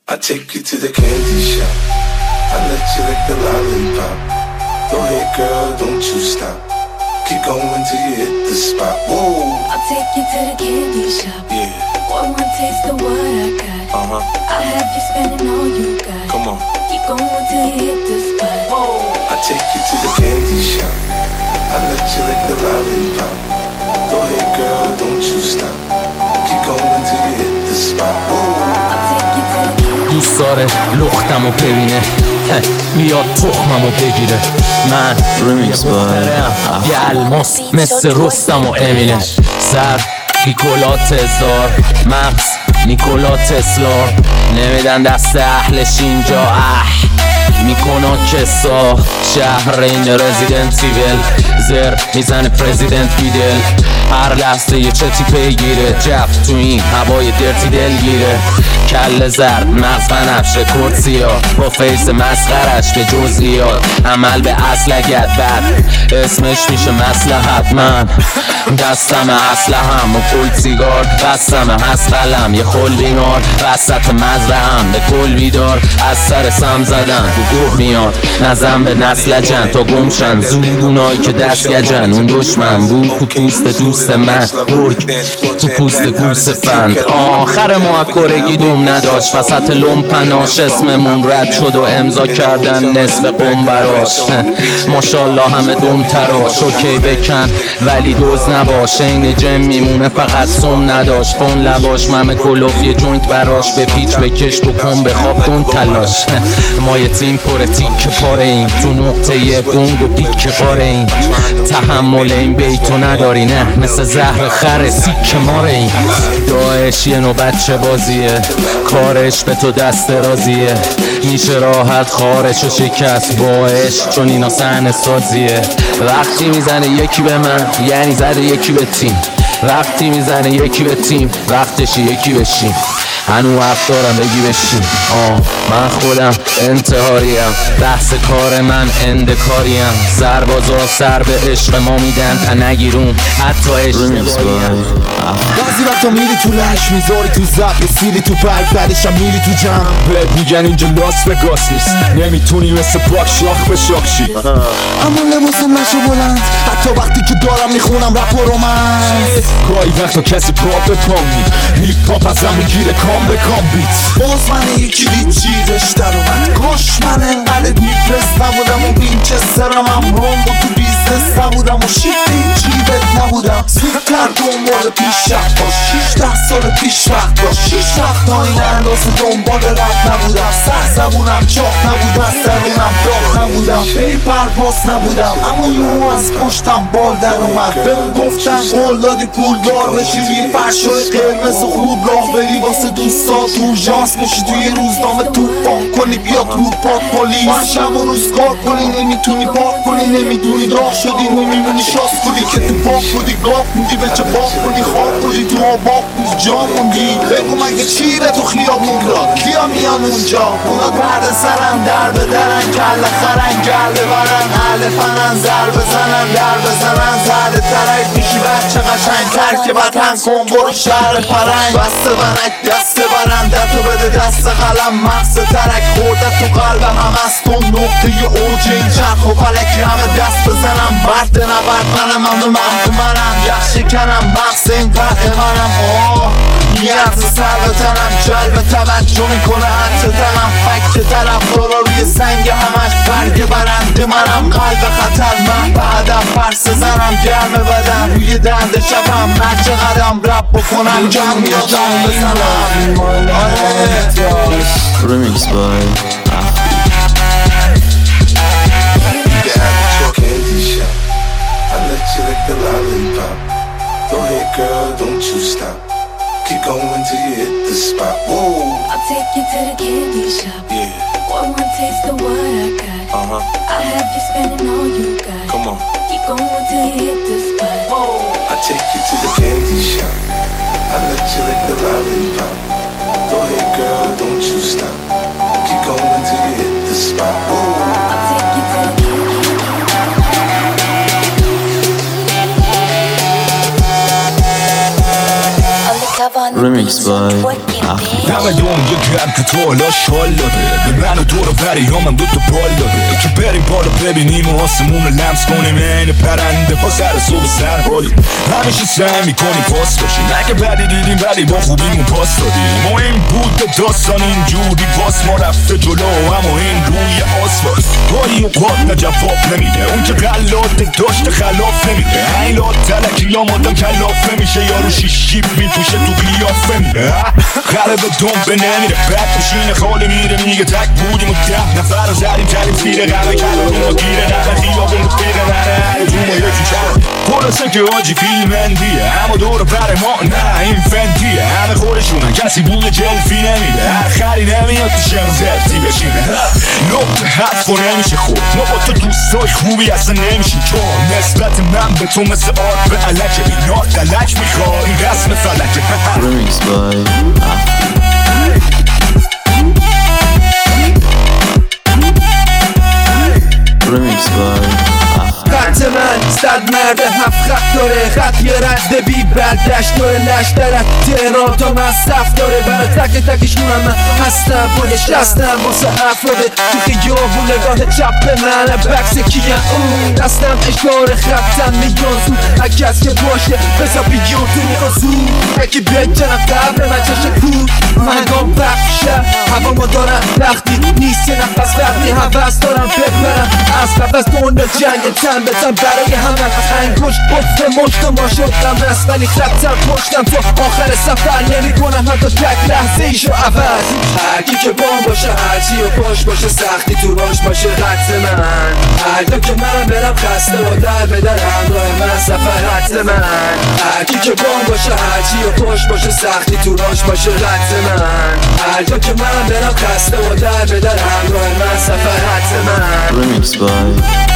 I take you to the candy shop. I let you lick the lollipop. Go ahead, girl, don't you stop. Keep going till you hit the spot. Whoa. I'll take you to the candy shop. Yeah. One taste of what I got. I'll have you spending all you got. Come on. Keep going till you hit the spot. Whoa. I take you to the candy shop. I let you lick the lollipop. Go ahead, girl, don't you stop. Keep going till you hit the spot. Whoa. I'll take you to the candy shop. دوست داره لختمو ببینه بیاد تخممو بگیره من یه بخرم یه الماس مثل رستم و امینه سر نیکولات هزار مغز نیکولات تسلا نمیدن دست اهلش اینجا میکنه کسا شهر این رزیدنت ایول زر میزنه پرزیدنت بیدل هر لحظه یه چتی پیگیره جف تو این هوای درتی دلگیره کل زرد مغز بنفشه کرد سیاه با فیس مسخرش به جزئیات عمل به اصل اگد بد اسمش میشه مصلحت من دستم اسلحه‌ام و کل سیگار بستم هست قلم یه خل نار وسط مزرعه‌ام به کل بیدار از سر سم زدن تو گوه میاد نزن به نسل جن تا گمشن زودونایی که دست گجن اون دشمن بود تو پوست دوست من برگ تو پوست گوس فند آخر ما کرگی دوم نداشت وسط لومپناش اسممون رد شد و امضا کردن نصف قم براش ماشالله همه دوم تراش اوکی بکن ولی دوز نباش این جم میمونه فقط سم نداشت فون لباش ممه کلوف یه جوینت براش به پیچ بکش بکن بخواب دون تلاش ما یه تیم پر تیک پاره این تو نقطه یه بونگ و پیک پاره این تحمل این بیتو نداری نه مثل زهر خر سیک ماره این داعش یه نوع بچه بازیه کارش به تو دست رازیه میشه راحت خارش و شکست باش چون اینا صحنه سازیه وقتی میزنه یکی به من یعنی زده یکی به تیم وقتی میزنه یکی به تیم وقتشی یکی بشیم هنو حرف دارم بگی بشیم من خودم انتحاریم بحث کار من اندکاریم سربازا سر به عشق ما میدن تا نگیرون حتی اشتباهیم بعضی وقتا میری تو لش میذاری تو زب سیلی تو برگ بعدشم میری تو جمع بهت میگن اینجا لاس وگاس نیست نمیتونی مثل پاک شاخ به شاخشی اما لباسم نشو بلند حتی وقتی که دارم میخونم رپ و رومنس گاهی وقتا کسی پاپ به پام هیپ هاپ ازم میگیره کام به کام بیت باز من یکی هیچی داشتر اومد گوش من انقدر میپرس نبودم و وینچسترم هم روم و تو بیزنس نبودم و شیفتی جیبت نبودم زودتر دنبال پیشرفت باش 16 سال پیش وقت باش 6 وقت تا این اندازه دنبال رفت نبودم سر زبونم چاق نبودم سرونم داغ نبودم بی پرواز نبودم اما یهو از پشتم بال در اومد بهم گفتن قول دادی پول دار بشی روی فرشای قرمز و خوب راه بری واسه دوستات اورژانس بشی توی روزنامه توپان کنی بیا تو پاک پلیس من شب و روز کار کنی نمیتونی پاک کنی نمیدونی راه شدی نمیمونی شاس کنی که تو پاک بودی گاف بودی به چه باک کنی خواب بودی تو آباق بود جا موندی بگو مگه چی به تو خیابون را کیا میان اونجا اونا برد سرن در به درن کل خرن گل ببرن اهل فنن زر بزنن در بزنن زرد ترک میشی بچه قشنگ ترک وطن کن برو شهر پرنگ بسته ونک دست برنده تو بده دست قلم مغز ترک خورده تو قلب هم از تو نقطه ی اوج این چرخ و فلکی همه دست بزنم برد نبرد منم منم یخ شکنم مغز این قرد منم نیرز سر به تنم جلب توجه میکنه حتی تنم فکت طرف دارا روی سنگ همش برگ برنده منم قلب خطر من بعدم فرس زنم گرم بدن روی دند شبم نچه قدم رب بکنم جمع یا جمع بزنم Remix by candy shop. I let you lick the lollipop. Go ahead, girl, don't you stop. Keep going till you hit the spot. Whoa. I'll take you to the candy shop. Yeah. One taste of what I got. I'll have you spending all you got. Come on. Keep going till you hit the spot. I take you to the candy shop. I let you lick the lollipop. Go ahead, girl, don't you stop. Keep going till you hit the spot. I'll take you to the candy shop. Remix by همه دنیا گرم که تو حالاش حال داده به من و دور و بریامم دوتا بال داده که بریم بالا ببینیم و آسمون رو لمس کنیم این پرنده پا سر صبح سر حالی همیشه سعی میکنیم پاس باشیم اگه بدی دیدیم ولی با خوبیمون پاس دادیم مهم بود به داستان اینجوری باس ما رفته جلو اما این روی آسفالت گاهی اوقات نه جواب نمیده اون که غلات داشته خلاف نمیده ایلات تلکی یا مادم کلاف نمیشه یارو شیشیب میپوشه تو قیافه میده قلب دنبه نمیره بد پوشینه خالی میره میگه تک بودیم و 10 نفر رو زدیم کلیم زیر غمه کلامون رو گیره نفر خیابون رو پیره نره جومه یکی شد خلاصه که آجی فیلم اندیه اما دور بر ما نه این فندیه همه خودشونن کسی بوی جلفی نمیده هر خری نمیاد تو شم زفتی بشینه نقطه حرف و نمیشه خود ما با تو دوستای خوبی اصلا نمیشیم چون نسبت من به تو مثل آرد به علکه اینا دلک میخواه این رسم فلکه Remix by Remix by خط من 100 مرد 7 خط داره خط یه رد بی بردشت داره نشترد تهران تا مصرف داره برای تک تکشون من هستم پایش دستم واسه افراده تو خیابون نگاه چپ من بکس کیم دستم اشتار خطم میگان زود هرکس که باشه بزا بیگیون تو میخوان زود یکی بیاید جنب قبر من چشه کود مهنگام بخشه هوا ما دارم لختی نیست یه نفس وقتی حوث دارم بپرم از قفص دنیا جنگ تن بزن برای همه انگوش بطه مشتم ما شدم رست ولی خطم پشتم تو آخر سفر نمی کنم حتی تک لحظه ایشو عوض هرکی که بام باشه هرچی و پاش باشه سختی تو راش باشه خط من هر دو که من برم خسته و در به در همراه من سفر خط من هرکی که بام باشه هرچی و پاش باشه سختی تو راش باشه خط من هر دو که من برم خسته و در به در همراه من سفر خط من Remix by